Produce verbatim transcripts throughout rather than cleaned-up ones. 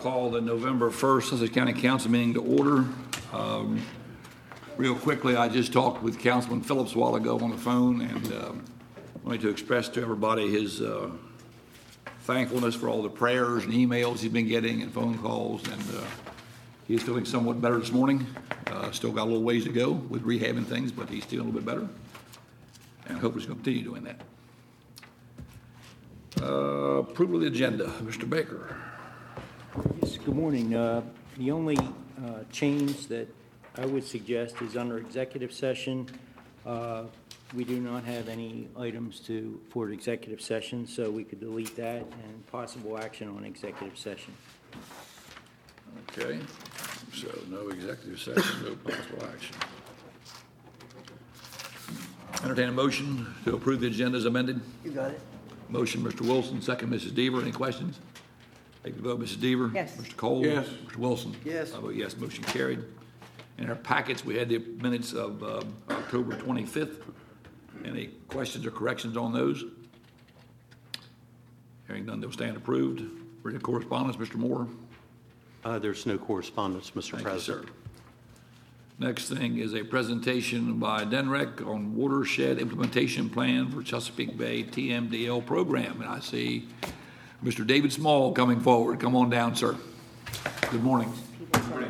call the November first Sussex County Council meeting to order. Um, real quickly, I just talked with Councilman Phillips a while ago on the phone, and um, wanted to express to everybody his uh, thankfulness for all the prayers and emails he's been getting and phone calls, and uh, he's feeling somewhat better this morning. Uh, still got a little ways to go with rehabbing things, but he's feeling a little bit better, and I hope he's going to continue doing that. Uh, approval of the agenda, Mister Baker. Yes, good morning. Uh, the only uh, change that I would suggest is under executive session. Uh, we do not have any items to for executive session, so we could delete that, and possible action on executive session. Okay, so no executive session, no possible action. Entertain a motion to approve the agenda as amended. You got it. Motion, Mister Wilson, second, Missus Deaver. Any questions? Take the vote, Missus Deaver. Yes. Mister Cole. Yes. Mister Wilson. Yes. I vote yes, motion carried. In our packets, we had the minutes of uh, October twenty-fifth. Any questions or corrections on those? Hearing none, they'll stand approved. Written correspondence, Mister Moore. Uh, there's no correspondence, Mister Thank you, President. sir. Next thing is a presentation by D N R E C on watershed implementation plan for Chesapeake Bay T M D L program. And I see Mister David Small coming forward. Come on down, sir. Good morning. Good morning.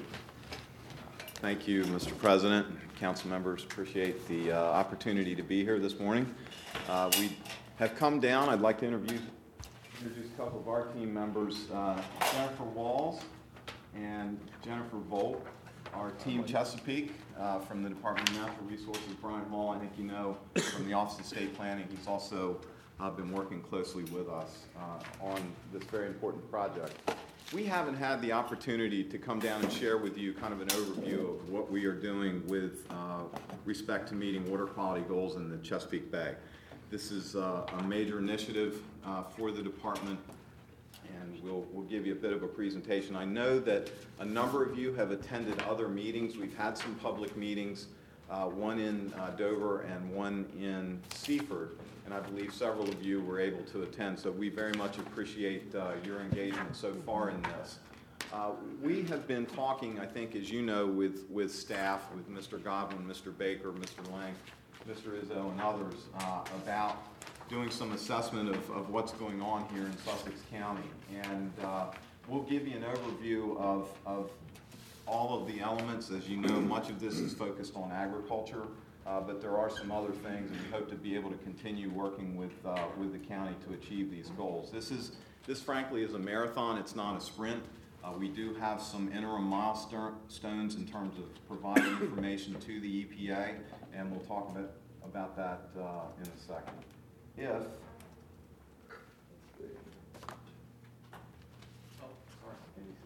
Thank you, Mister President, council members. Appreciate the uh, opportunity to be here this morning. Uh, we have come down. I'd like to interview introduce a couple of our team members, uh, Jennifer Walls and Jennifer Volt. Our team Chesapeake uh, from the Department of Natural Resources, Brian Hall, I think you know from the Office of State Planning. He's also uh, been working closely with us uh, on this very important project. We haven't had the opportunity to come down and share with you kind of an overview of what we are doing with uh, respect to meeting water quality goals in the Chesapeake Bay. This is uh, a major initiative uh, for the department, and we'll, we'll give you a bit of a presentation. I know that a number of you have attended other meetings. We've had some public meetings, uh, one in uh, Dover and one in Seaford, and I believe several of you were able to attend, so we very much appreciate uh, your engagement so far in this. Uh, we have been talking, I think, as you know, with, with staff, with Mister Godwin, Mister Baker, Mister Lang, Mister Izzo, and others uh, about doing some assessment of, of what's going on here in Sussex County. And uh, we'll give you an overview of, of all of the elements. As you know, much of this is focused on agriculture, uh, but there are some other things, and we hope to be able to continue working with, uh, with the county to achieve these goals. This is, this frankly is a marathon, it's not a sprint. Uh, we do have some interim milestones in terms of providing information to the E P A, and we'll talk about, about that uh, in a second. If, oh, sorry,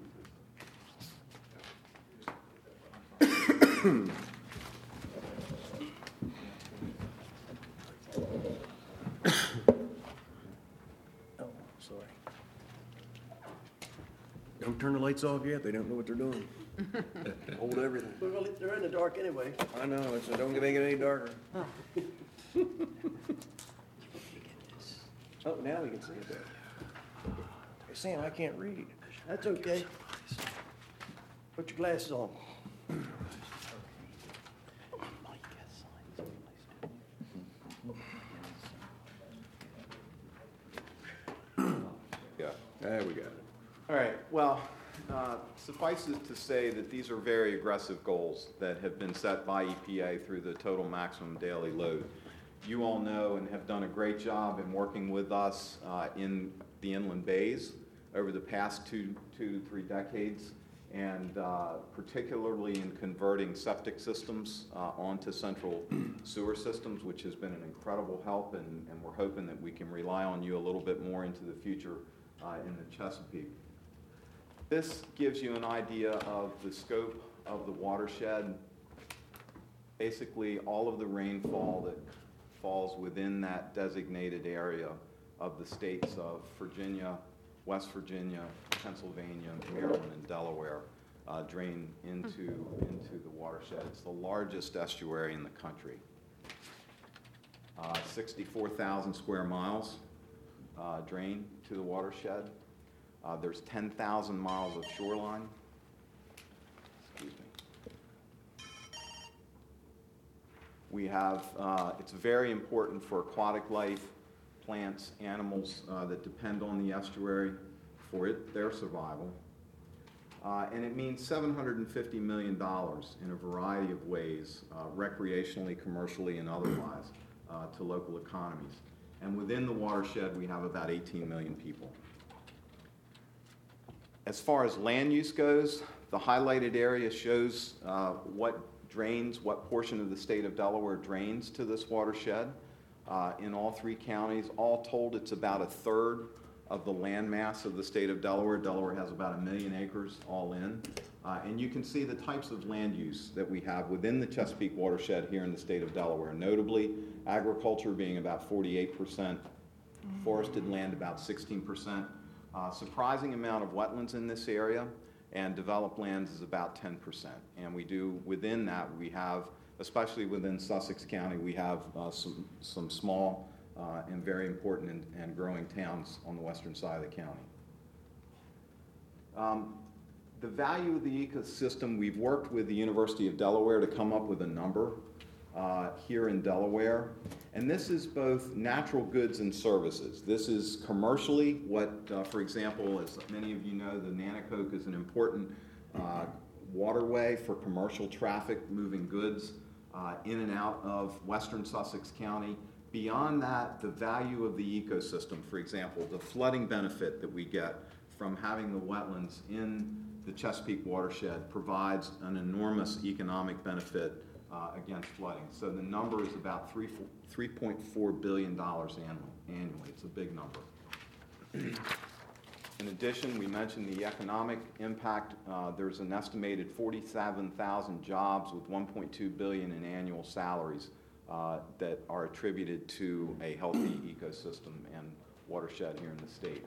Oh, sorry. Don't turn the lights off yet. They don't know what they're doing. Hold everything. We're really, they're in the dark anyway. I know. It's, don't make it any darker. Oh, now we can see it there. Hey, Sam, I can't read. That's okay. Put your glasses on. yeah. There we got it. All right, well, uh, suffice it to say that these are very aggressive goals that have been set by E P A through the total maximum daily load. You all know and have done a great job in working with us uh, in the inland bays over the past two, two to three decades, and uh, particularly in converting septic systems uh, onto central sewer systems, which has been an incredible help, and, and we're hoping that we can rely on you a little bit more into the future uh, in the Chesapeake. This gives you an idea of the scope of the watershed. Basically, all of the rainfall that falls within that designated area of the states of Virginia, West Virginia, Pennsylvania, Maryland, and Delaware uh, drain into, into the watershed. It's the largest estuary in the country. Uh, sixty-four thousand square miles uh, drain to the watershed. Uh, There's ten thousand miles of shoreline. Excuse me. We have, uh, it's very important for aquatic life, plants, animals uh, that depend on the estuary for it, their survival. Uh, and it means seven hundred fifty million dollars in a variety of ways, uh, recreationally, commercially, and otherwise, uh, to local economies. And within the watershed, we have about eighteen million people. As far as land use goes, the highlighted area shows uh, what drains, what portion of the state of Delaware drains to this watershed. Uh, in all three counties, all told, it's about a third of the land mass of the state of Delaware. Delaware has about a million acres all in. Uh, and you can see the types of land use that we have within the Chesapeake watershed here in the state of Delaware. Notably, agriculture being about forty-eight percent, forested land about sixteen percent. Uh, surprising amount of wetlands in this area, and developed lands is about ten percent. And we do, within that, we have, especially within Sussex County, we have uh, some, some small uh, and very important and, and growing towns on the western side of the county. Um, the value of the ecosystem, we've worked with the University of Delaware to come up with a number uh, here in Delaware. And this is both natural goods and services. This is commercially what, uh, for example, as many of you know, the Nanticoke is an important uh, waterway for commercial traffic moving goods uh, in and out of western Sussex County. Beyond that, the value of the ecosystem, for example, the flooding benefit that we get from having the wetlands in the Chesapeake watershed provides an enormous economic benefit uh, against flooding. So the number is about three point four billion dollars annually. It's a big number. In addition, we mentioned the economic impact. Uh, there's an estimated forty-seven thousand jobs with one point two billion dollars in annual salaries uh, that are attributed to a healthy ecosystem and watershed here in the state.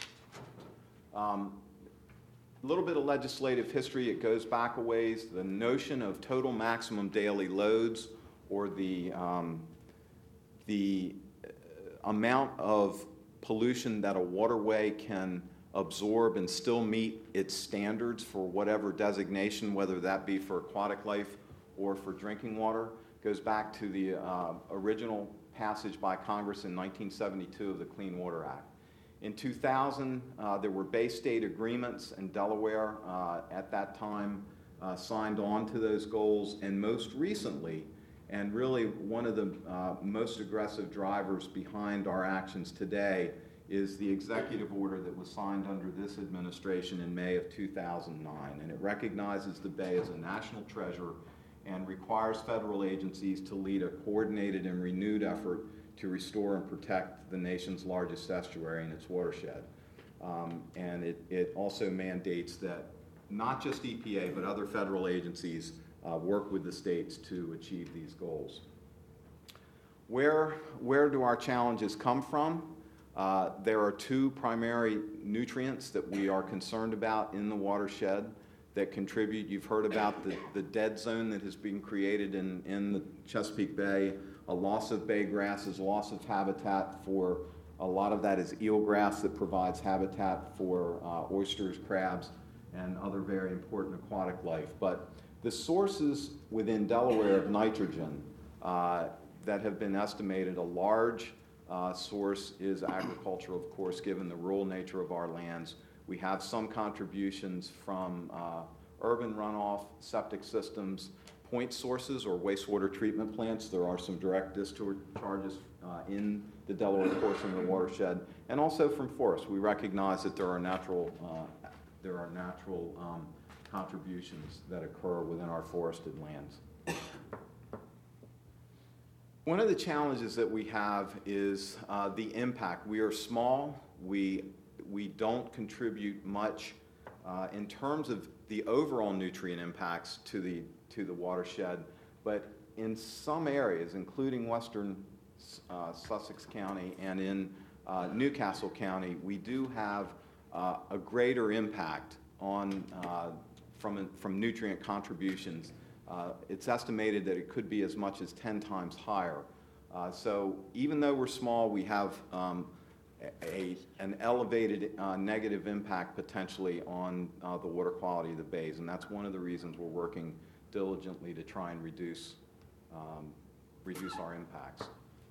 Um, a little bit of legislative history. It goes back a ways. The notion of total maximum daily loads, or the, um, the amount of pollution that a waterway can absorb and still meet its standards for whatever designation, whether that be for aquatic life or for drinking water, goes back to the uh, original passage by Congress in nineteen seventy-two of the Clean Water Act. In two thousand, uh, there were Bay State agreements, and Delaware uh, at that time uh, signed on to those goals. And most recently, and really one of the uh, most aggressive drivers behind our actions today, is the executive order that was signed under this administration in May of two thousand nine. And it recognizes the Bay as a national treasure and requires federal agencies to lead a coordinated and renewed effort to restore and protect the nation's largest estuary and its watershed. Um, and it, it also mandates that not just E P A, but other federal agencies uh, work with the states to achieve these goals. Where, where do our challenges come from? Uh, there are two primary nutrients that we are concerned about in the watershed that contribute. You've heard about the, the dead zone that has been created in, in the Chesapeake Bay, a loss of bay grasses, loss of habitat for, a lot of that is eelgrass that provides habitat for uh, oysters, crabs, and other very important aquatic life. But the sources within Delaware of nitrogen uh, that have been estimated, a large uh, source is agriculture, of course, given the rural nature of our lands. We have some contributions from uh, urban runoff, septic systems, point sources or wastewater treatment plants. There are some direct discharges uh, in the Delaware portion of the watershed, and also from forests. We recognize that there are natural, uh, there are natural um, contributions that occur within our forested lands. One of the challenges that we have is uh, the impact. We are small. We we don't contribute much uh, in terms of the overall nutrient impacts to the to the watershed, but in some areas, including western uh, Sussex County and in uh, Newcastle County, we do have uh, a greater impact on uh, from from nutrient contributions. Uh, it's estimated that it could be as much as ten times higher. Uh, so even though we're small, we have um, a, an elevated uh, negative impact potentially on uh, the water quality of the bays. And that's one of the reasons we're working diligently to try and reduce, um, reduce our impacts.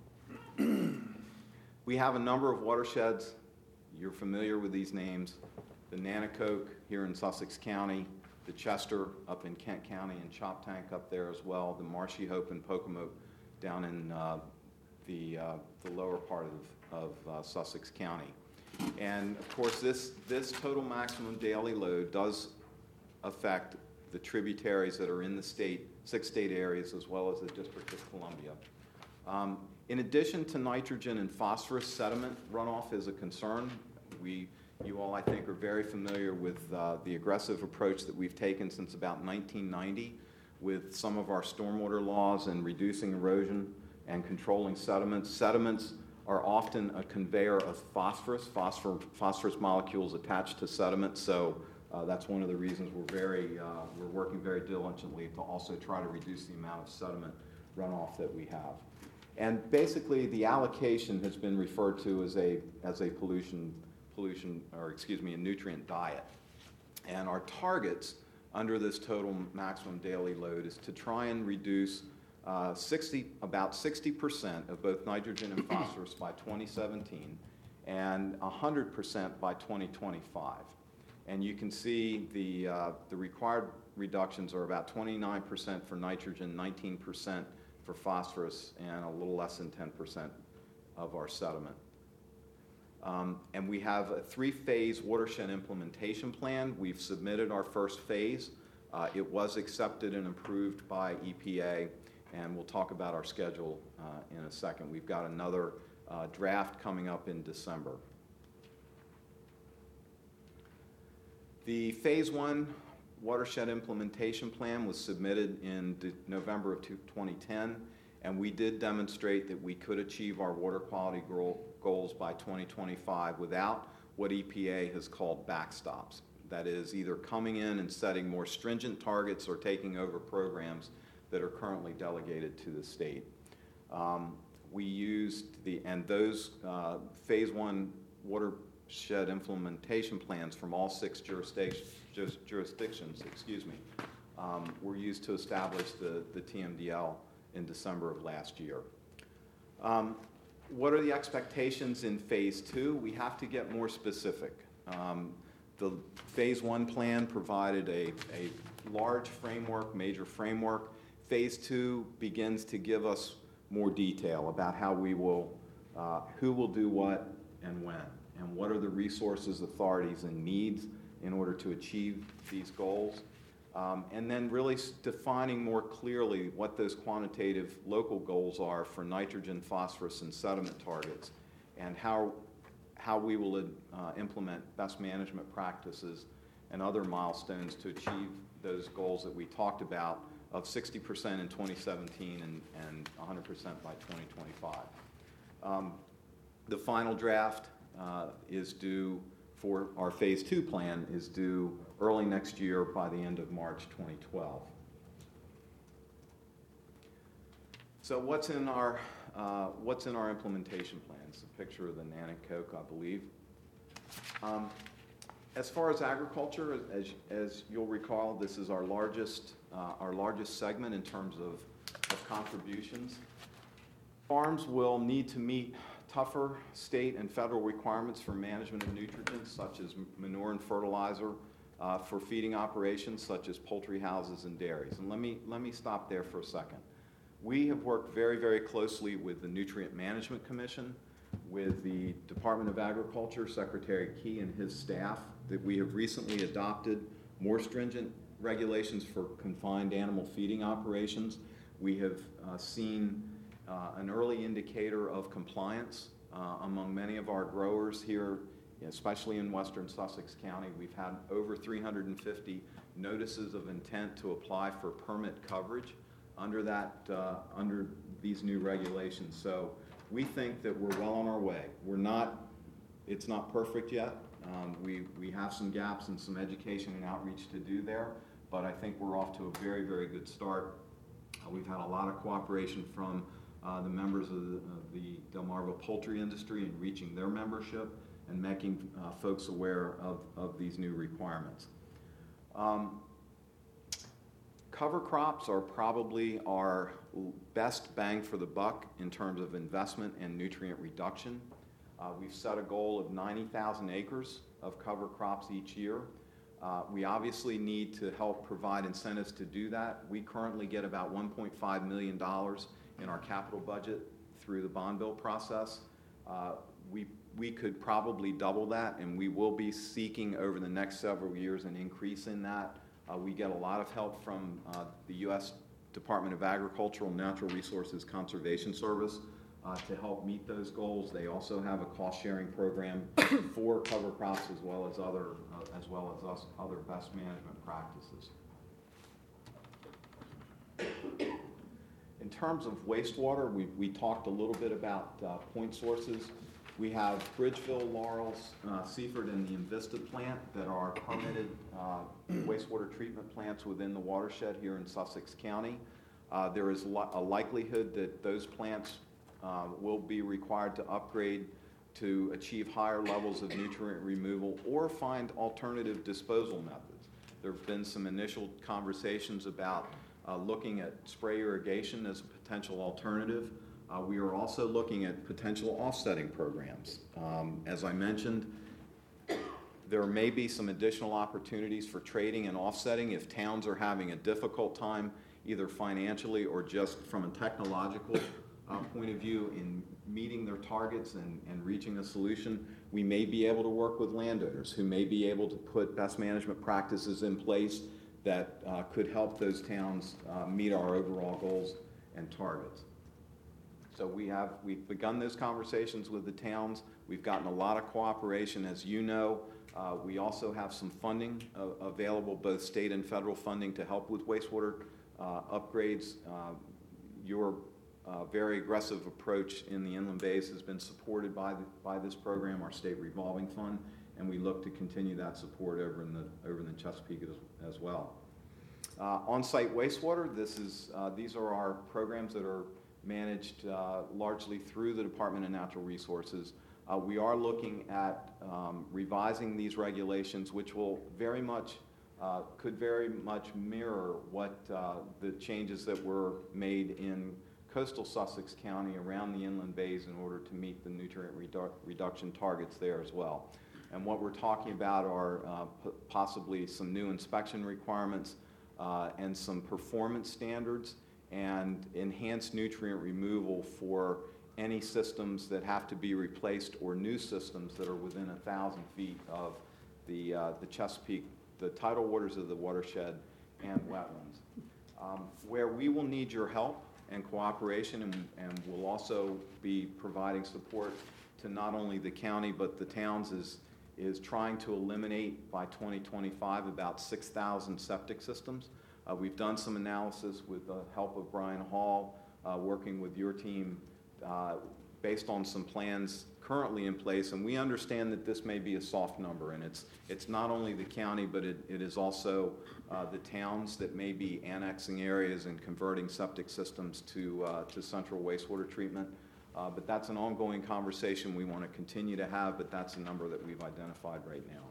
We have a number of watersheds. You're familiar with these names. The Nanticoke here in Sussex County, the Chester up in Kent County, and Choptank up there as well, the Marshy Hope and Pocomoke down in uh, the, uh, the lower part of, of uh, Sussex County. And of course, this, this total maximum daily load does affect the tributaries that are in the state, six state areas, as well as the District of Columbia. Um, in addition to nitrogen and phosphorus, sediment runoff is a concern. We, you all, I think, are very familiar with uh, the aggressive approach that we've taken since about nineteen ninety with some of our stormwater laws and reducing erosion and controlling sediments. Sediments are often a conveyor of phosphorus, phosphor, phosphorus molecules attached to sediment, so uh, that's one of the reasons we're very, uh, we're working very diligently to also try to reduce the amount of sediment runoff that we have. And basically, the allocation has been referred to as a, as a pollution, pollution, or excuse me, a nutrient diet. And our targets under this total maximum daily load is to try and reduce uh, sixty, about sixty percent of both nitrogen and phosphorus by twenty seventeen and one hundred percent by twenty twenty-five. And you can see the, uh, the required reductions are about twenty-nine percent for nitrogen, nineteen percent for phosphorus, and a little less than ten percent of our sediment. Um, and we have a three-phase watershed implementation plan. We've submitted our first phase. Uh, it was accepted and approved by E P A, and we'll talk about our schedule uh, in a second. We've got another uh, draft coming up in December. The phase one watershed implementation plan was submitted in de- November of twenty ten, and we did demonstrate that we could achieve our water quality goal, goals by twenty twenty-five without what E P A has called backstops. That is, either coming in and setting more stringent targets or taking over programs that are currently delegated to the state. Um, we used the, and those uh, phase one watershed implementation plans from all six jurisdictions, jurisdictions, excuse me, um, were used to establish the, the T M D L in December of last year. Um, what are the expectations in phase two? We have to get more specific. Um, the phase one plan provided a, a large framework, major framework. Phase two begins to give us more detail about how we will, uh, who will do what and when, and what are the resources, authorities, and needs in order to achieve these goals. Um, and then really defining more clearly what those quantitative local goals are for nitrogen, phosphorus, and sediment targets, and how, how we will uh, implement best management practices and other milestones to achieve those goals that we talked about of sixty percent in twenty seventeen and, and one hundred percent by twenty twenty-five. Um, the final draft uh, is due for our phase two plan is due early next year by the end of March twenty twelve. So what's in our uh, what's in our implementation plan? It's a picture of the Nanticoke, I believe. Um, as far as agriculture, as, as you'll recall, this is our largest uh, our largest segment in terms of, of contributions. Farms will need to meet tougher state and federal requirements for management of nutrients, such as manure and fertilizer, uh, for feeding operations, such as poultry houses and dairies. And let me, let me stop there for a second. We have worked very, very closely with the Nutrient Management Commission, with the Department of Agriculture, Secretary Key and his staff, that we have recently adopted more stringent regulations for confined animal feeding operations. We have uh, seen Uh, an early indicator of compliance uh, among many of our growers here, especially in western Sussex County. We've had over three hundred fifty notices of intent to apply for permit coverage under that, uh, under these new regulations. So we think that we're well on our way. We're not, it's not perfect yet. Um, we, we have some gaps and some education and outreach to do there, but I think we're off to a very, very good start. Uh, we've had a lot of cooperation from uh, the members of the, of the Delmarva poultry industry and reaching their membership and making uh, folks aware of, of these new requirements. Um, cover crops are probably our best bang for the buck in terms of investment and nutrient reduction. Uh, we've set a goal of ninety thousand acres of cover crops each year. Uh, we obviously need to help provide incentives to do that. We currently get about one point five million dollars in our capital budget through the bond bill process. Uh, we, we could probably double that, and we will be seeking over the next several years an increase in that. Uh, we get a lot of help from uh, the U S Department of Agricultural and Natural Resources Conservation Service uh, to help meet those goals. They also have a cost-sharing program for cover crops as well as other, uh, as well as us, other best management practices. In terms of wastewater, we, we talked a little bit about uh, point sources. We have Bridgeville, Laurels, uh, Seaford, and the Invista plant that are permitted uh, wastewater treatment plants within the watershed here in Sussex County. Uh, there is li- a likelihood that those plants uh, will be required to upgrade to achieve higher levels of nutrient removal or find alternative disposal methods. There have been some initial conversations about uh, looking at spray irrigation as a potential alternative. Uh, we are also looking at potential offsetting programs. Um, as I mentioned, there may be some additional opportunities for trading and offsetting if towns are having a difficult time, either financially or just from a technological uh, point of view in meeting their targets and, and reaching a solution. We may be able to work with landowners who may be able to put best management practices in place that uh, could help those towns uh, meet our overall goals and targets. So we have, we've begun those conversations with the towns. We've gotten a lot of cooperation, as you know. Uh, we also have some funding uh, available, both state and federal funding, to help with wastewater uh, upgrades. Uh, your uh, very aggressive approach in the inland bays has been supported by, the, by this program, our state revolving fund, and we look to continue that support over in the, over in the Chesapeake as, as well. Uh, on-site wastewater, this is, uh, these are our programs that are managed uh, largely through the Department of Natural Resources. Uh, we are looking at um, revising these regulations, which will very much, uh, could very much mirror what uh, the changes that were made in coastal Sussex County around the inland bays in order to meet the nutrient redu reduction targets there as well. And what we're talking about are uh, p possibly some new inspection requirements uh, and some performance standards and enhanced nutrient removal for any systems that have to be replaced or new systems that are within a thousand feet of the, uh, the Chesapeake, the tidal waters of the watershed and wetlands. Um, where we will need your help and cooperation, and, and we'll also be providing support to not only the county but the towns, is, is trying to eliminate by twenty twenty-five about six thousand septic systems. Uh, we've done some analysis with the help of Brian Hall, uh, working with your team, uh, based on some plans currently in place, and we understand that this may be a soft number, and it's it's not only the county, but it, it is also uh, the towns that may be annexing areas and converting septic systems to uh, to central wastewater treatment. Uh, but that's an ongoing conversation we want to continue to have, but that's a number that we've identified right now.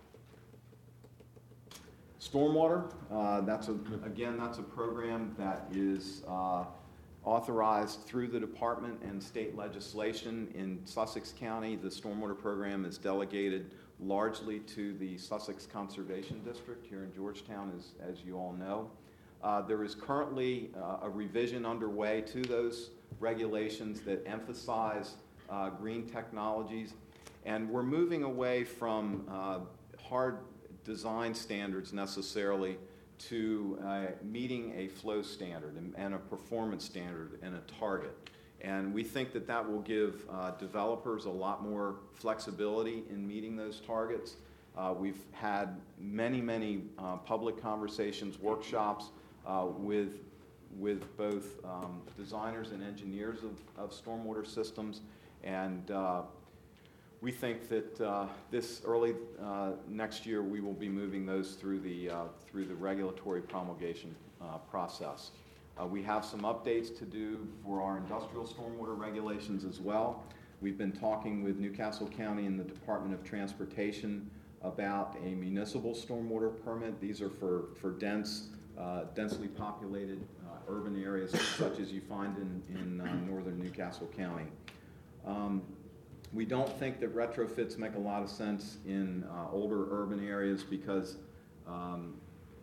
Stormwater, uh, that's a, again, that's a program that is uh, authorized through the department and state legislation. In Sussex County, the stormwater program is delegated largely to the Sussex Conservation District here in Georgetown, as, as you all know. Uh, there is currently uh, a revision underway to those regulations that emphasize uh, green technologies, and we're moving away from uh, hard design standards necessarily to uh, meeting a flow standard and, and a performance standard and a target. And we think that that will give uh, developers a lot more flexibility in meeting those targets. Uh, we've had many, many uh, public conversations, workshops uh, with, with both um, designers and engineers of, of stormwater systems, and uh, we think that uh, this early uh, next year we will be moving those through the, uh, through the regulatory promulgation uh, process. Uh, we have some updates to do for our industrial stormwater regulations as well. We've been talking with Newcastle County and the Department of Transportation about a municipal stormwater permit. These are for, for dense, uh, densely populated uh, urban areas such as you find in, in uh, northern Newcastle County. Um, we don't think that retrofits make a lot of sense in uh, older urban areas because um,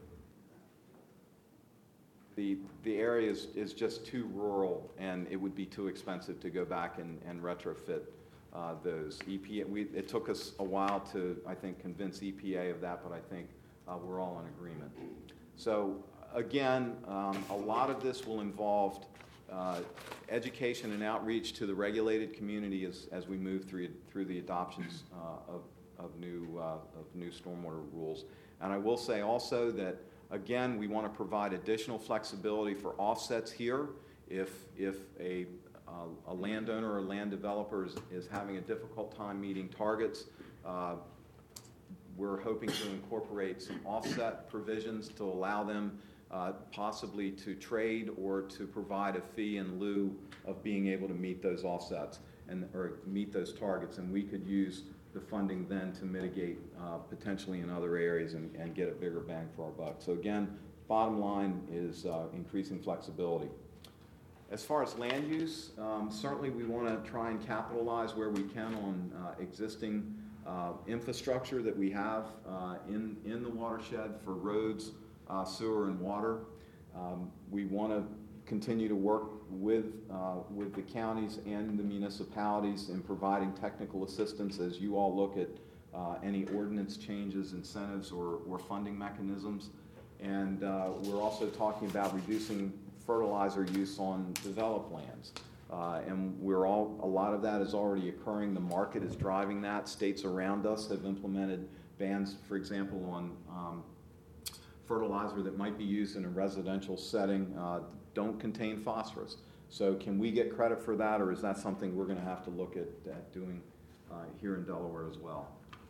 The, the area is, is just too rural, and it would be too expensive to go back and, and retrofit uh, those. E P A, we, it took us a while to, I think, convince E P A of that, but I think uh, we're all in agreement. So again, um, a lot of this will involve uh, education and outreach to the regulated community as, as we move through, through the adoptions uh, of, of, new, uh, of new stormwater rules. And I will say also that again, we want to provide additional flexibility for offsets here. If, if a, uh, a landowner or land developer is, is having a difficult time meeting targets, uh, we're hoping to incorporate some offset provisions to allow them uh, possibly to trade or to provide a fee in lieu of being able to meet those offsets and or meet those targets. And we could use the funding then to mitigate uh, potentially in other areas and, and get a bigger bang for our buck. So again, bottom line is uh, increasing flexibility. As far as land use, um, certainly we want to try and capitalize where we can on uh, existing uh, infrastructure that we have uh, in, in the watershed for roads, uh, sewer, and water. Um, we want to continue to work with, uh, with the counties and the municipalities in providing technical assistance as you all look at uh, any ordinance changes, incentives, or, or funding mechanisms. And uh, we're also talking about reducing fertilizer use on developed lands. Uh, and we're all, a lot of that is already occurring. The market is driving that. States around us have implemented bans, for example, on um, fertilizer that might be used in a residential setting uh, don't contain phosphorus. So can we get credit for that, or is that something we're going to have to look at, at doing uh, here in Delaware as well?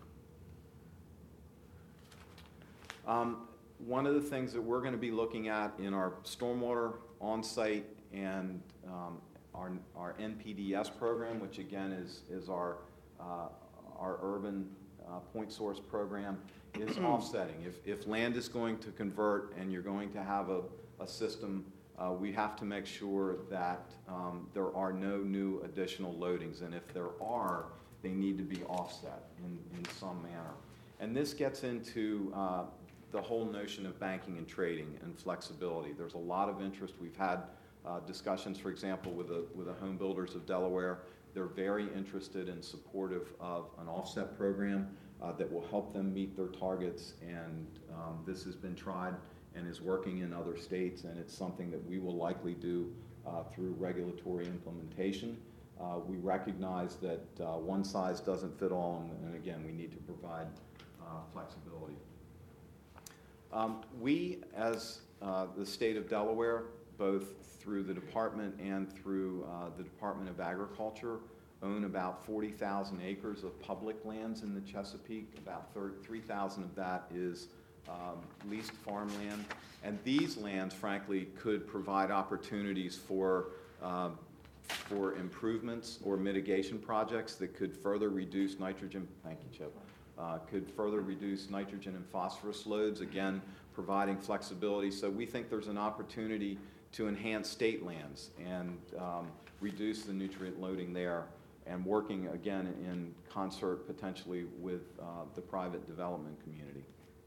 Um, one of the things that we're going to be looking at in our stormwater on-site and um, our, our N P D S program, which again is, is our, uh, our urban uh, point source program, is offsetting. If, if land is going to convert and you're going to have a, a system, uh, we have to make sure that um, there are no new additional loadings. And if there are, they need to be offset in, in some manner. And this gets into uh, the whole notion of banking and trading and flexibility. There's a lot of interest. We've had uh, discussions, for example, with the, with the Home Builders of Delaware. They're very interested and supportive of an offset program Uh, that will help them meet their targets, and um, this has been tried and is working in other states, and it's something that we will likely do uh, through regulatory implementation. Uh, we recognize that uh, one size doesn't fit all, and, and again, we need to provide uh, flexibility. Um, we, as uh, the state of Delaware, both through the department and through uh, the Department of Agriculture, own about forty thousand acres of public lands in the Chesapeake. About three thousand of that is um, leased farmland. And these lands, frankly, could provide opportunities for, uh, for improvements or mitigation projects that could further reduce nitrogen, thank you, Chip, uh, could further reduce nitrogen and phosphorus loads, again, providing flexibility. So we think there's an opportunity to enhance state lands and um, reduce the nutrient loading there, and working, again, in concert potentially with uh, the private development community.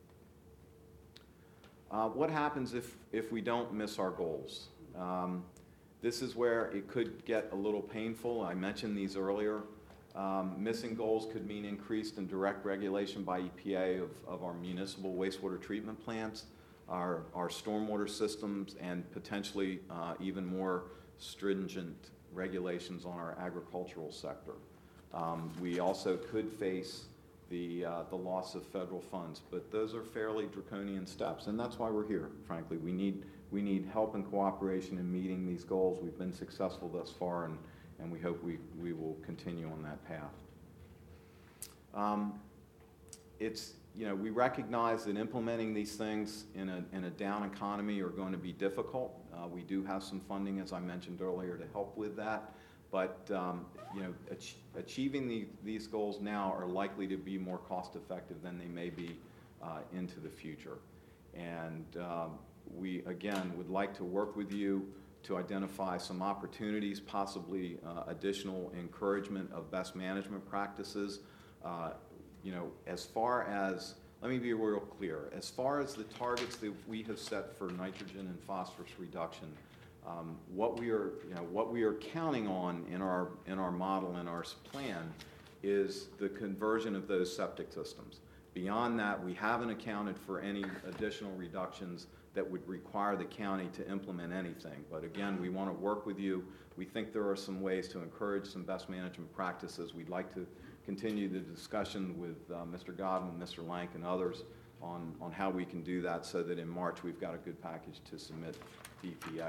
Uh, what happens if, if we don't miss our goals? Um, this is where it could get a little painful. I mentioned these earlier. Um, missing goals could mean increased and direct regulation by E P A of, of our municipal wastewater treatment plants, our, our stormwater systems, and potentially uh, even more stringent regulations on our agricultural sector. Um, we also could face the, uh, the loss of federal funds, but those are fairly draconian steps, and that's why we're here, frankly. We need, we need help and cooperation in meeting these goals. We've been successful thus far, and, and we hope we, we will continue on that path. Um, it's, you know, we recognize that implementing these things in a, in a down economy are going to be difficult. Uh, we do have some funding, as I mentioned earlier, to help with that. But, um, you know, ach- achieving the, these goals now are likely to be more cost-effective than they may be uh, into the future. And um, we, again, would like to work with you to identify some opportunities, possibly uh, additional encouragement of best management practices. Uh, you know, as far as, let me be real clear, as far as the targets that we have set for nitrogen and phosphorus reduction, um, what we are, you know, what we are counting on in our in our model and our plan is the conversion of those septic systems. Beyond that, we haven't accounted for any additional reductions that would require the county to implement anything. But again, we want to work with you. We think there are some ways to encourage some best management practices. We'd like to continue the discussion with uh, Mister Godwin, Mister Lank, and others on, on how we can do that so that in March we've got a good package to submit to E P A.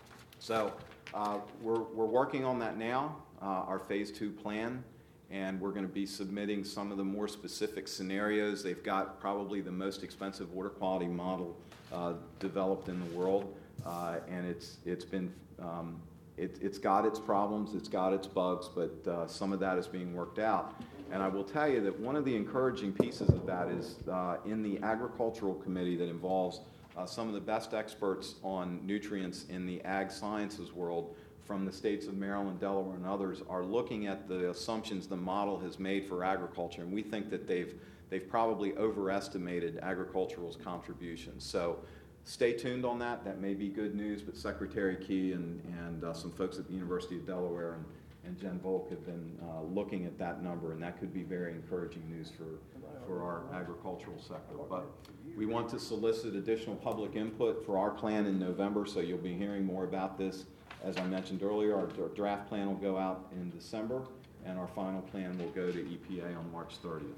So uh, we're, we're working on that now, uh, our phase two plan, and we're going to be submitting some of the more specific scenarios. They've got probably the most expensive water quality model uh, developed in the world, uh, and it's, it's been um, It, it's got its problems, it's got its bugs, but uh, some of that is being worked out. And I will tell you that one of the encouraging pieces of that is uh, in the agricultural committee that involves uh, some of the best experts on nutrients in the ag sciences world from the states of Maryland, Delaware, and others are looking at the assumptions the model has made for agriculture, and we think that they've, they've probably overestimated agricultural's contributions. So stay tuned on that. That may be good news, but Secretary Key and, and uh, some folks at the University of Delaware and, and Jen Volk have been uh, looking at that number, and that could be very encouraging news for, for our agricultural sector. But we want to solicit additional public input for our plan in November, so you'll be hearing more about this. As I mentioned earlier, our, our draft plan will go out in December, and our final plan will go to E P A on March thirtieth.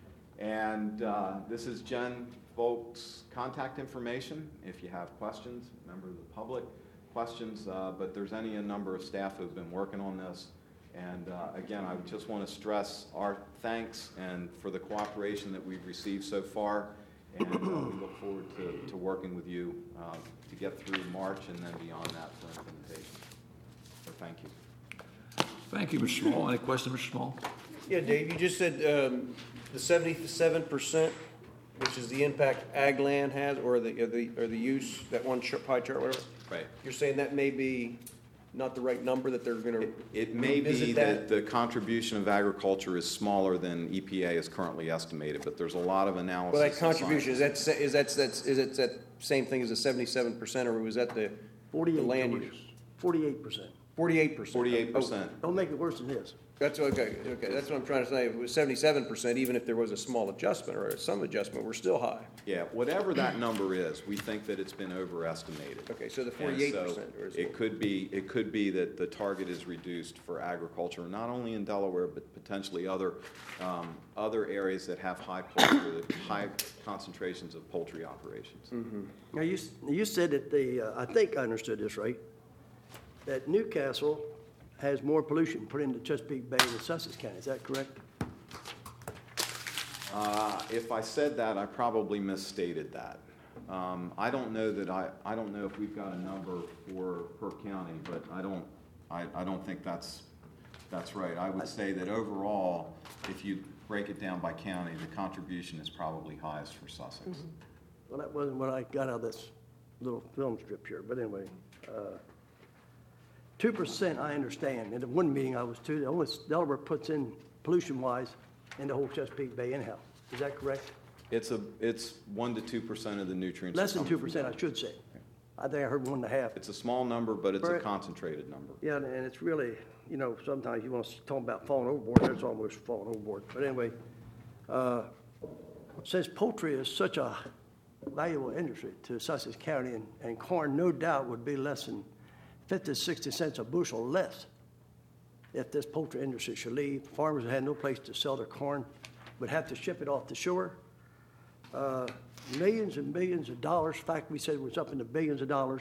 And uh, this is Jen Volk's contact information if you have questions, members of the public questions, uh, but there's any a number of staff who have been working on this. And uh, again, I just want to stress our thanks and for the cooperation that we've received so far, and uh, we look forward to, to working with you uh, to get through March and then beyond that for implementation. So thank you. Thank you, Mister Small. Any questions, Mister Small? Yeah, Dave, you just said um, the seventy-seven percent, which is the impact ag land has, or the, or the, or the use, that one chart, pie chart, whatever? Right. You're saying that may be not the right number, that they're gonna It, it may be revisit that the contribution of agriculture is smaller than E P A is currently estimated, but there's a lot of analysis. Well, that and contribution, is science. that, sa- is that, that's, is it that same thing as the seventy-seven percent, or was that the, the Forty-eight, land George. use? Forty-eight percent. Forty-eight percent. Forty-eight percent. Don't make it worse than this. That's okay, okay, that's what I'm trying to say. If it was seventy-seven percent, even if there was a small adjustment or some adjustment, we're still high. Yeah, whatever that number is, we think that it's been overestimated. Okay, so the And forty-eight so percent, or is it could be, it could be that the target is reduced for agriculture, not only in Delaware, but potentially other, um, other areas that have high poultry, high concentrations of poultry operations. Now, you, s- you said that the, uh, I think I understood this right, that Newcastle has more pollution put into Chesapeake Bay than Sussex County. Is that correct? Uh, If I said that, I probably misstated that. Um, I don't know that I, I don't know if we've got a number for per county, but I don't, I, I don't think that's, that's right. I would say that overall, if you break it down by county, the contribution is probably highest for Sussex. Well, that wasn't what I got out of this little film strip here, but anyway. Two percent, I understand. In the one meeting I was to, the only Delaware puts in pollution-wise in the whole Chesapeake Bay anyhow. Is that correct? It's a, it's one to two percent of the nutrients. that Less than come two from percent, I Delaware. should say. I think I heard one and a half. It's a small number, but it's a Very- concentrated number. Yeah, and and it's really, you know, sometimes you want to talk about falling overboard, that's almost falling overboard. But anyway, uh, since poultry is such a valuable industry to Sussex County, and, and corn no doubt would be less than fifty, sixty cents a bushel less if this poultry industry should leave. Farmers that had no place to sell their corn would have to ship it off the shore. Uh, millions and millions of dollars. In fact, we said it was up into billions of dollars.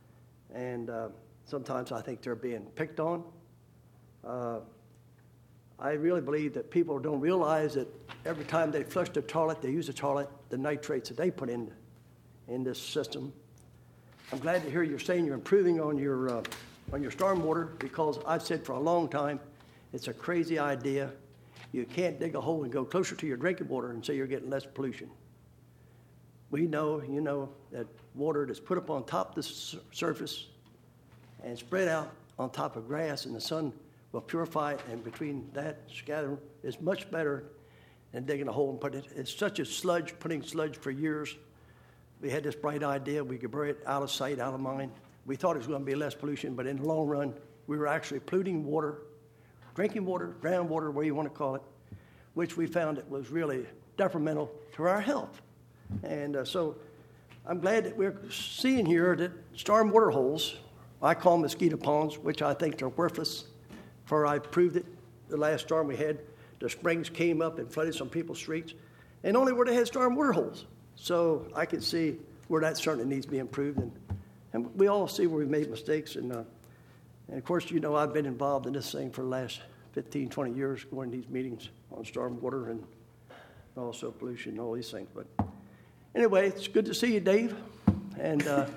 And uh, sometimes I think they're being picked on. Uh, I really believe that people don't realize that every time they flush the toilet, they use the toilet, the nitrates that they put in, in this system. I'm glad to hear you're saying you're improving on your, uh, on your stormwater, because I've said for a long time, it's a crazy idea. You can't dig a hole and go closer to your drinking water and say you're getting less pollution. We know, you know, that water that's put up on top of the s- surface and spread out on top of grass, and the sun will purify it, and between that scatter is much better than digging a hole and putting it. It's such a sludge, putting sludge for years. We had this bright idea we could bury it out of sight, out of mind. We thought it was going to be less pollution, but in the long run, we were actually polluting water, drinking water, groundwater, whatever you want to call it, which we found it was really detrimental to our health. And uh, so I'm glad that we're seeing here that stormwater holes, I call them mosquito ponds, which I think are worthless, for I proved it the last storm we had. The springs came up and flooded some people's streets, and only where they had stormwater holes. So I can see where that certainly needs to be improved, and, and we all see where we've made mistakes. And, uh, and of course, you know, I've been involved in this thing for the last fifteen, twenty years, going to these meetings on stormwater and also pollution and all these things. But anyway, it's good to see you, Dave. And uh,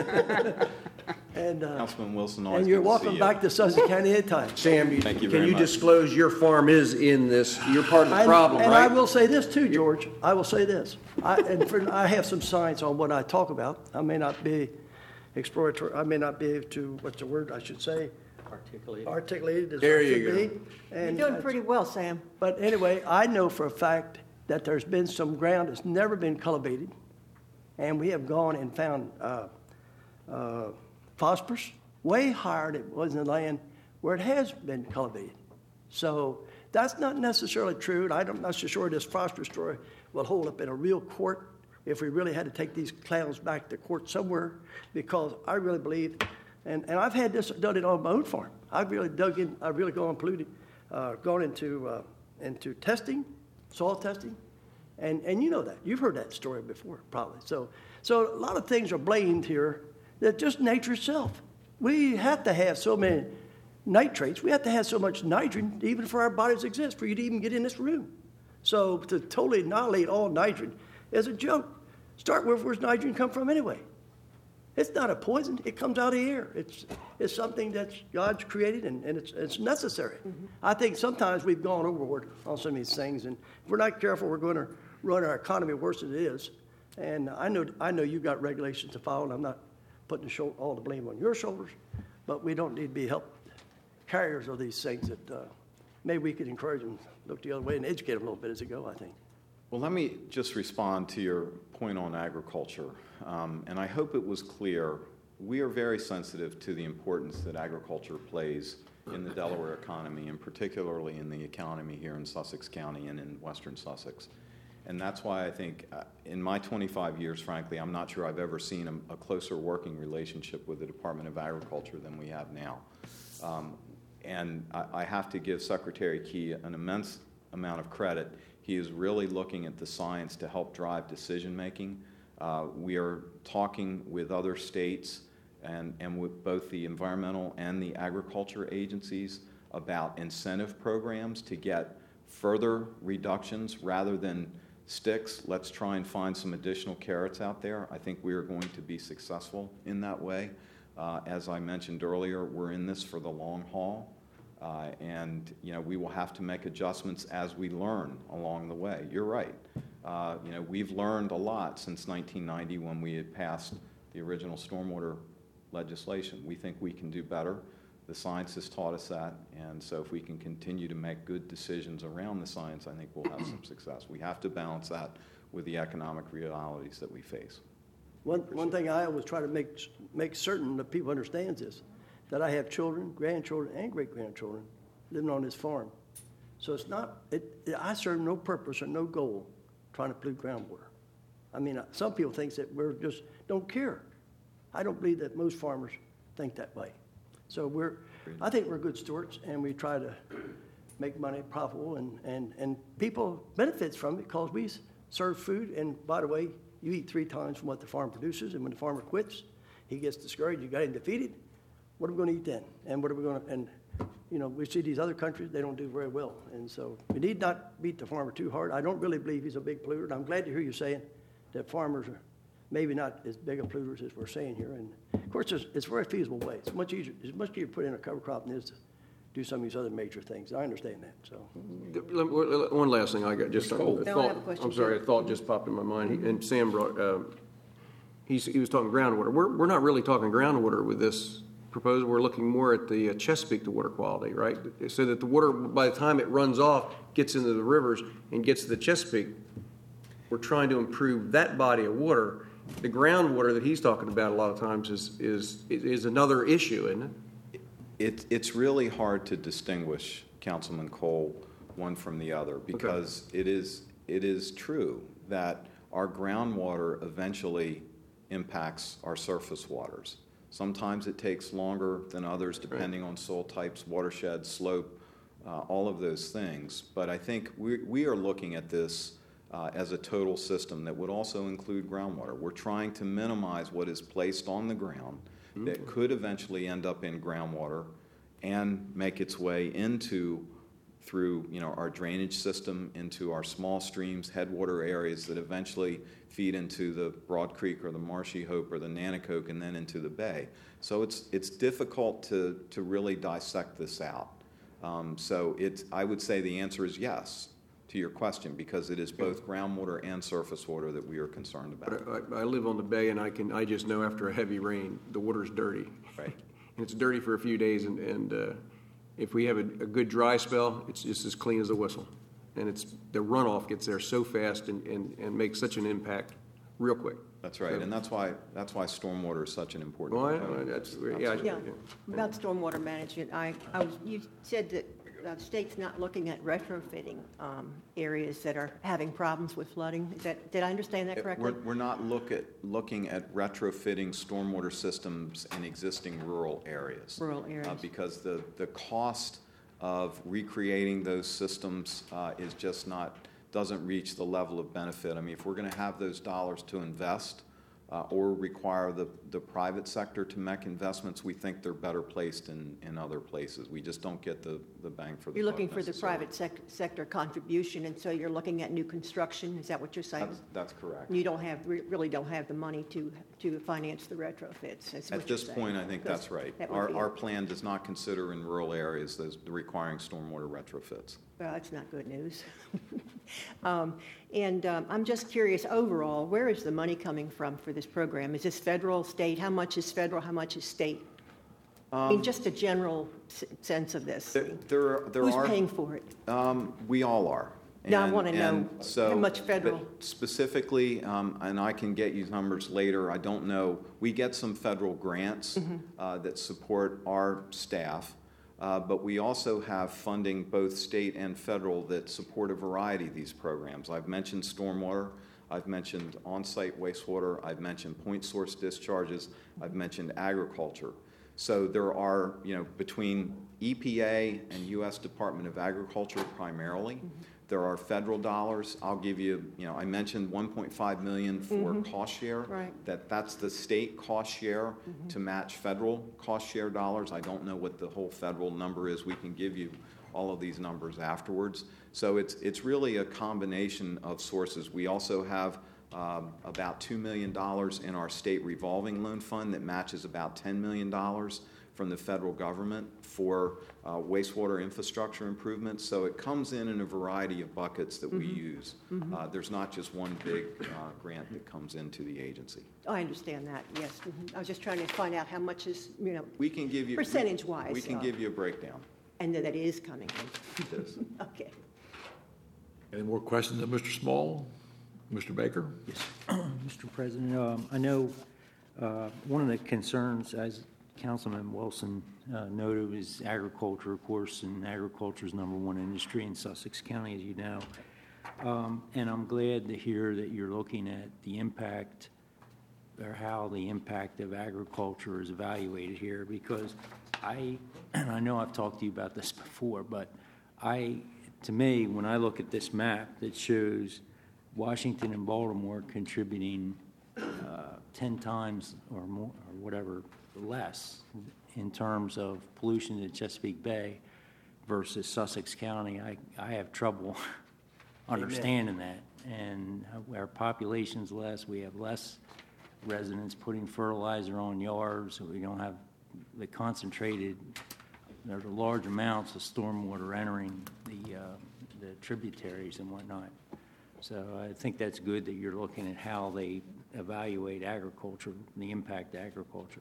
and uh, Councilman Wilson, always and you're good to see welcome you. back to Sussex County anytime. Sam, you- Thank you can very you much. disclose your farm is in this, you're part of the I- problem, And I right? will say this too, George. I will say this. I, and for, I have some science on what I talk about. I may not be exploratory. I may not be able to, what's the word I should say, Articulate. articulated as There I you should go. be. You're And, doing uh, pretty well, Sam. But anyway, I know for a fact that there's been some ground that's never been cultivated, and we have gone and found uh, uh, phosphorus way higher than it was in the land where it has been cultivated. So that's not necessarily true, and I'm not so sure this phosphorus story will hold up in a real court if we really had to take these clowns back to court somewhere, because I really believe, and, and I've had this done it on my own farm. I've really dug in, I've really gone polluted, uh, gone into uh, into testing, soil testing, and and you know that. You've heard that story before, probably. So so a lot of things are blamed here that just nature itself. We have to have so many nitrates. We have to have so much nitrogen even for our bodies to exist, for you to even get in this room. So to totally annihilate all nitrogen is a joke. Start with where's nitrogen come from anyway? It's not a poison. It comes out of the air. It's it's something that God's created, and, and it's it's necessary. Mm-hmm. I think sometimes we've gone overboard on some of these things, and if we're not careful, we're going to run our economy worse than it is. And I know I know you've got regulations to follow, and I'm not putting the shoulder, all the blame on your shoulders, but we don't need to be help carriers of these things that uh, maybe we could encourage them to look the other way and educate them a little bit as they go, I think. Well, let me just respond to your point on agriculture. Um, and I hope it was clear, we are very sensitive to the importance that agriculture plays in the Delaware economy, and particularly in the economy here in Sussex County and in western Sussex. And that's why I think uh, in my twenty-five years, frankly, I'm not sure I've ever seen a, a closer working relationship with the Department of Agriculture than we have now. Um, and I, I have to give Secretary Key an immense amount of credit. He is really looking at the science to help drive decision-making. Uh, we are talking with other states and, and with both the environmental and the agriculture agencies about incentive programs to get further reductions rather than sticks. Let's try and find some additional carrots out there. I think we are going to be successful in that way. Uh, as I mentioned earlier, we're in this for the long haul. Uh, and, you know, we will have to make adjustments as we learn along the way. You're right. Uh, you know, we've learned a lot since nineteen ninety when we had passed the original stormwater legislation. We think we can do better. The science has taught us that. And so if we can continue to make good decisions around the science, I think we'll have some success. We have to balance that with the economic realities that we face. One, one thing I always try to make, make certain that people understand is that I have children, grandchildren, and great-grandchildren living on this farm. So it's not, it, it, I serve no purpose or no goal trying to pollute groundwater. I mean, some people think that we're just, don't care. I don't believe that most farmers think that way. So we're, I think we're good stewards, and we try to make money profitable, and, and, and people benefits from it because we serve food, and by the way, you eat three times from what the farm produces, and when the farmer quits, he gets discouraged, you got him defeated. What are we going to eat then? And what are we going to, and you know, we see these other countries, they don't do very well. And so we need not beat the farmer too hard. I don't really believe he's a big polluter. And I'm glad to hear you saying that farmers are maybe not as big of polluters as we're saying here. And of course, it's, it's a very feasible way. It's much easier, it's much easier to put in a cover crop than it is to do some of these other major things. I understand that, so. One last thing I got, just a Cole. a No, I have a thought, question, I'm sorry, too. a thought just popped in my mind, He- and Sam brought, uh, he's, he was talking groundwater. We're, we're not really talking groundwater with this proposal, we're looking more at the uh, Chesapeake to water quality, right? So that the water, by the time it runs off, gets into the rivers and gets to the Chesapeake, we're trying to improve that body of water. The groundwater that he's talking about a lot of times is, is, is another issue, isn't it? It, it's really hard to distinguish, Councilman Cole, one from the other, because it is, it is true that our groundwater eventually impacts our surface waters. Sometimes it takes longer than others, depending on soil types, watershed, slope, uh, all of those things. But I think we, we are looking at this uh, as a total system that would also include groundwater. We're trying to minimize what is placed on the ground that could eventually end up in groundwater and make its way into, through, you know, our drainage system, into our small streams, headwater areas that eventually feed into the Broad Creek or the Marshy Hope or the Nanticoke and then into the bay. So it's, it's difficult to, to really dissect this out. Um, so it's, I would say the answer is yes to your question, because it is both groundwater and surface water that we are concerned about. But I, I live on the bay, and I can, I just know after a heavy rain, the water's dirty. Right. And it's dirty for a few days, and, and uh, if we have a, a good dry spell, it's just as clean as a whistle. And it's, the runoff gets there so fast and, and, and makes such an impact real quick. That's right, and that's why, that's why stormwater is such an important Well, I, component. that's, yeah, I- Yeah, about stormwater management, I, I was, you said that the state's not looking at retrofitting um, areas that are having problems with flooding. Is that, did I understand that correctly? We're, we're not look at, looking at retrofitting stormwater systems in existing rural areas. Rural areas. Uh, Because the, the cost of recreating those systems uh, is just not, doesn't reach the level of benefit. I mean, if we're going to have those dollars to invest uh, or require the, the private sector to make investments, we think they're better placed in, in other places. We just don't get the, the bang for the You're buck looking for the necessarily. private sec- sector contribution, and so you're looking at new construction. Is that what you're saying? That's, that's correct. You don't have, re- really don't have the money to, to finance the retrofits. That's what At you're this saying. point, I think Because that's right. that would Our, be- our plan does not consider in rural areas those requiring stormwater retrofits. Well, that's not good news. Um, And um, I'm just curious, overall, where is the money coming from for this program? Is this federal, state? How much is federal, how much is state? I mean, just a general s- sense of this. There, there are, there Who's are. paying for it? Um, we all are. No, I And- wanna know and so- how much but federal. Specifically, um, and I can get you numbers later, I don't know, we get some federal grants Mm-hmm. uh, that support our staff, uh, but we also have funding, both state and federal, that support a variety of these programs. I've mentioned stormwater, I've mentioned on-site wastewater, I've mentioned point source discharges, I've mentioned agriculture. So there are, you know, between E P A and U S Department of Agriculture primarily, there are federal dollars. I'll give you, you know, I mentioned one point five million for cost share. Right. That, that's the state cost share to match federal cost share dollars. I don't know what the whole federal number is. We can give you all of these numbers afterwards. So it's, it's really a combination of sources. We also have um, about two million dollars in our state revolving loan fund that matches about ten million dollars from the federal government for uh, wastewater infrastructure improvements. So it comes in in a variety of buckets that we use. Uh, There's not just one big uh, grant that comes into the agency. I understand that, yes. Mhm. I was just trying to find out how much is, you know, We can give you. Percentage-wise, We can uh, give you a breakdown. and that it is coming in. It is. Okay. Any more questions of Mister Small? Mister Baker? Mister President, um, I know uh, one of the concerns, as Councilman Wilson uh, noted, is agriculture, of course, and agriculture is number one industry in Sussex County, as you know. Um, And I'm glad to hear that you're looking at the impact, or how the impact of agriculture is evaluated here, because I, and I know I've talked to you about this before, but I, to me, when I look at this map that shows Washington and Baltimore contributing uh, ten times or more, or whatever, less in terms of pollution to Chesapeake Bay, versus Sussex County, I, I have trouble understanding that. And our population's less, we have less residents putting fertilizer on yards, we don't have the concentrated, there's large amounts of stormwater entering the, uh, the tributaries and whatnot. So I think that's good that you're looking at how they evaluate agriculture, the impact to agriculture.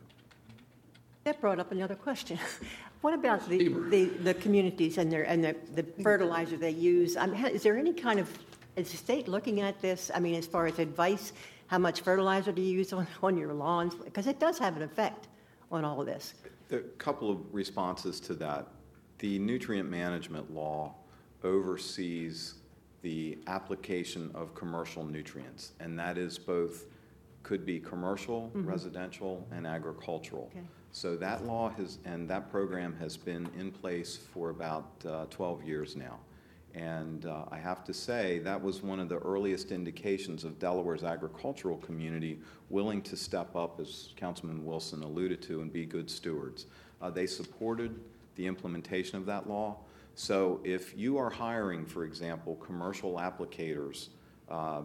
That brought up another question. What about the, the, the communities and their, and the, the fertilizer they use? I mean, is there any kind of, is the state looking at this? I mean, as far as advice, how much fertilizer to use on, on your lawns? Because it does have an effect on all of this. A couple of responses to that. The nutrient management law oversees the application of commercial nutrients, and that is both, could be commercial, mm-hmm. residential, and agricultural. Okay. So that law has, and that program has been in place for about uh, twelve years now. And uh, I have to say, that was one of the earliest indications of Delaware's agricultural community willing to step up, as Councilman Wilson alluded to, and be good stewards. Uh, they supported the implementation of that law. So if you are hiring, for example, commercial applicators, uh,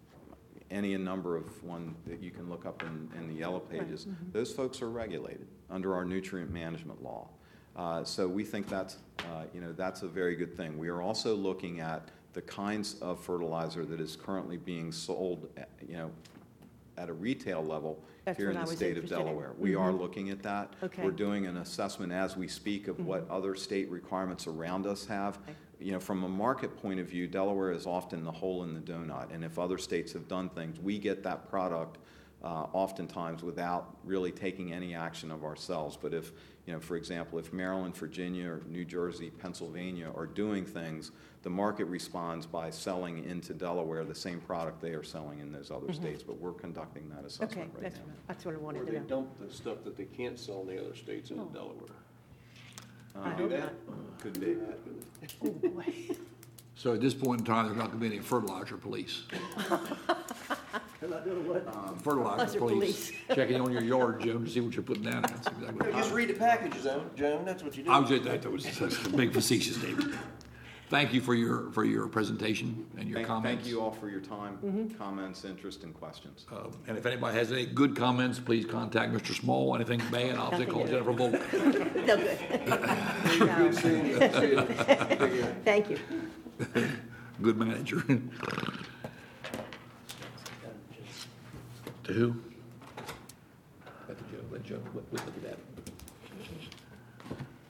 any number of one that you can look up in, in the yellow pages, right. mm-hmm. those folks are regulated under our nutrient management law. Uh, so we think that's, uh, you know, that's a very good thing. We are also looking at the kinds of fertilizer that is currently being sold, at, you know, at a retail level That's here in the state of Delaware. In. We mm-hmm. are looking at that. Okay. We're doing an assessment as we speak of mm-hmm. what other state requirements around us have. Okay. You know, from a market point of view, Delaware is often the hole in the donut, and if other states have done things, we get that product uh, oftentimes without really taking any action of ourselves. But if, you know, for example, if Maryland, Virginia, or New Jersey, Pennsylvania are doing things, the market responds by selling into Delaware the same product they are selling in those other mm-hmm. states. But we're conducting that assessment okay, right that's now. What, that's what I wanted Where to they know. dump the stuff that they can't sell in the other states into Oh. Delaware. Uh, I hope not. Could be. Oh, boy. So at this point in time, there's not going to be any fertilizer police. Um, Fertilizer Fertilizer police. Checking on your yard, Joan, to see what you're putting down. That's exactly Just read the package, Joan, Joan, that's what you do. I was just, that was that's a big facetious statement. Thank you for your, for your presentation and your Thank, comments. thank you all for your time, Mm-hmm. comments, interest, and questions. Um, And if anybody has any good comments, please contact Mister Small. Anything bad, I'll say call Jennifer Volk. No good. No. Thank you. Good manager. To who? Let Joe, let Joe, look look at that.